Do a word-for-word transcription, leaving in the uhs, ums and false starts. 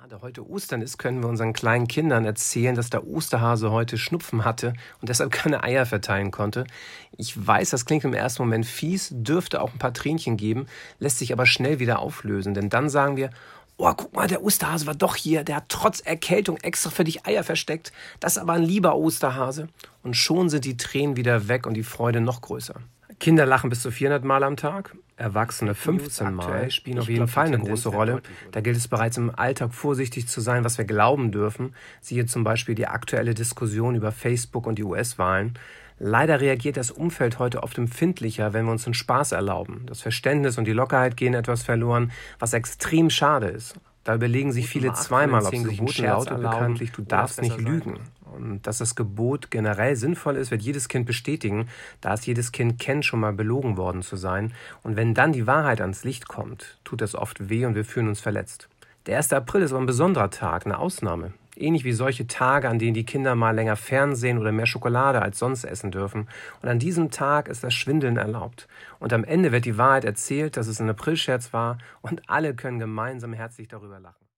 Da heute Ostern ist, können wir unseren kleinen Kindern erzählen, dass der Osterhase heute Schnupfen hatte und deshalb keine Eier verteilen konnte. Ich weiß, das klingt im ersten Moment fies, dürfte auch ein paar Tränchen geben, lässt sich aber schnell wieder auflösen. Denn dann sagen wir, oh, guck mal, der Osterhase war doch hier, der hat trotz Erkältung extra für dich Eier versteckt. Das ist aber ein lieber Osterhase. Und schon sind die Tränen wieder weg und die Freude noch größer. Kinder lachen bis zu vierhundert Mal am Tag, Erwachsene fünfzehn Mal, spielen auf jeden Fall eine große Rolle. Da gilt es bereits im Alltag vorsichtig zu sein, was wir glauben dürfen. Siehe zum Beispiel die aktuelle Diskussion über Facebook und die U S-Wahlen. Leider reagiert das Umfeld heute oft empfindlicher, wenn wir uns einen Spaß erlauben. Das Verständnis und die Lockerheit gehen etwas verloren, was extrem schade ist. Da überlegen sich viele zweimal, ob sie sich einen Scherz erlauben, du darfst nicht lügen. Und dass das Gebot generell sinnvoll ist, wird jedes Kind bestätigen, da es jedes Kind kennt, schon mal belogen worden zu sein. Und wenn dann die Wahrheit ans Licht kommt, tut das oft weh und wir fühlen uns verletzt. Der erste April ist aber ein besonderer Tag, eine Ausnahme. Ähnlich wie solche Tage, an denen die Kinder mal länger Fernsehen oder mehr Schokolade als sonst essen dürfen. Und an diesem Tag ist das Schwindeln erlaubt. Und am Ende wird die Wahrheit erzählt, dass es ein Aprilscherz war und alle können gemeinsam herzlich darüber lachen.